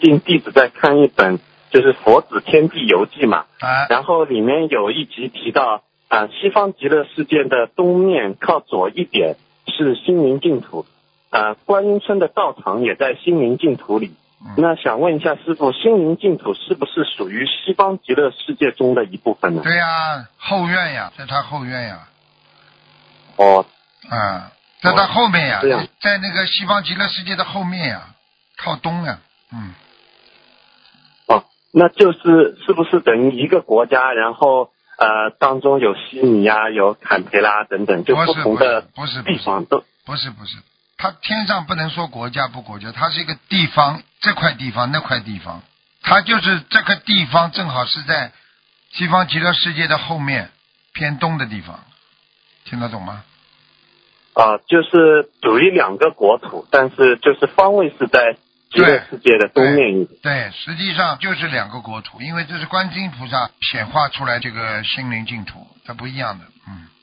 近弟子在看一本就是《佛子天地游记》嘛， 啊， 然后里面有一集提到西方极乐世界的东面靠左一点是心灵净土，观音村的道场也在心灵净土里。那想问一下师父，心灵净土是不是属于西方极乐世界中的一部分呢？ 对呀，后院呀，在他后院呀。 哦， 在他后面呀， 这样在那个西方极乐世界的后面呀，靠东呀。 哦，那就是是不是等于一个国家，然后当中有悉尼呀，有坎培拉等等，就不同的地方都不是，它天上不能说国家不国家，它是一个地方，这块地方那块地方，它就是这个地方正好是在西方极乐世界的后面偏东的地方，听得懂吗？ 就是属于两个国土，但是就是方位是在极乐世界的东面一点。 对，实际上就是两个国土，因为这是观世音菩萨显化出来这个心灵净土，它不一样的。